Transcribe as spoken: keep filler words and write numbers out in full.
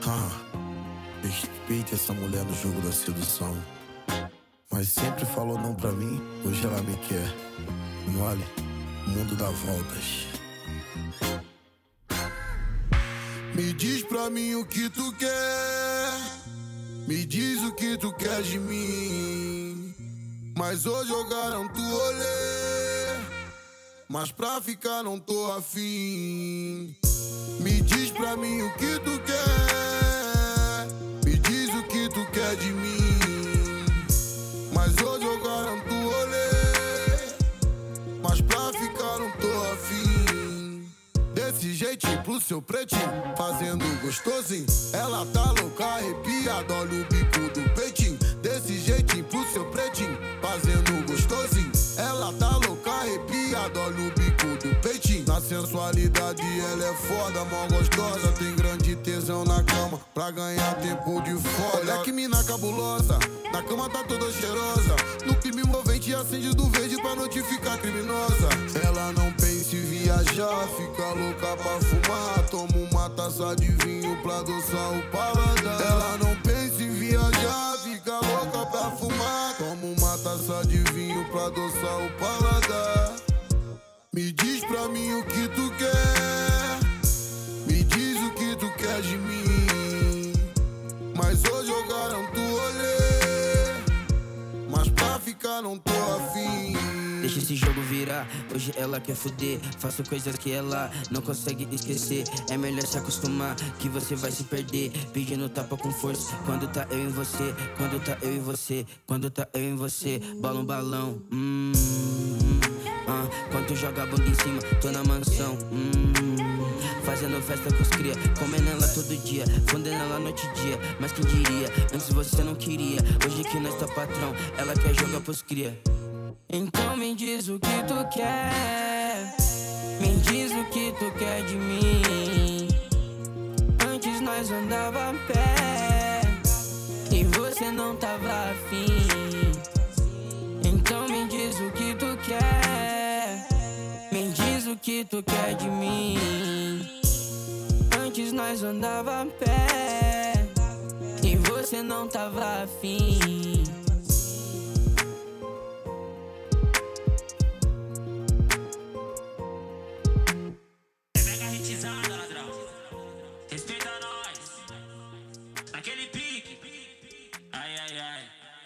Ah, respeite essa mulher no jogo da sedução. Mas sempre falou não pra mim, hoje ela me quer. Mole, o mundo dá voltas. Me diz pra mim o que tu quer, me diz o que tu quer de mim. Mas hoje eu garanto o rolê, mas pra ficar não tô afim. Me diz pra mim o que tu quer, me diz o que tu quer de mim. Mas hoje eu garanto o rolê, mas pra ficar não tô afim. Desse jeitinho pro seu pretinho, fazendo gostosinho. Ela tá louca, arrepiada, olha o bico do peitinho. Desse jeitinho pro seu pretinho, fazendo gostosinho. Ela tá louca, arrepiada, olha o bico do peitinho. Na sensualidade ela é foda, mó gostosa. Tem grande tesão na cama, pra ganhar tempo de foda. Olha que mina cabulosa, na cama tá toda cheirosa. No clima envolvente acende do verde pra notificar criminosa. Ela não pensa em viajar, fica louca pra fumar. Toma uma taça de vinho pra adoçar o paladar. Ela não pensa em viajar, fica louca pra fumar. Toma uma taça de vinho pra adoçar o paladar. Me diz pra mim o que tu quer, me diz o que tu quer de mim. Mas hoje eu garanto o rolê, mas pra ficar não tô afim. Deixa esse jogo virar, hoje ela quer fuder. Faço coisas que ela não consegue esquecer. É melhor se acostumar que você vai se perder. Pedindo tapa com força, quando tá eu em você. Quando tá eu em você, quando tá eu em você. Bola um balão, hum, ah, quando tu joga a bunda em cima, tô na mansão, hum, fazendo festa com os cria, comendo ela todo dia, fundendo ela noite e dia. Mas quem diria, antes você não queria. Hoje que nós tá patrão, ela quer jogar pros cria. Então me diz o que tu quer, me diz o que tu quer de mim. Antes nós andava a pé e você não tava afim. Então me diz o que tu quer, me diz o que tu quer de mim. Antes nós andava a pé e você não tava afim.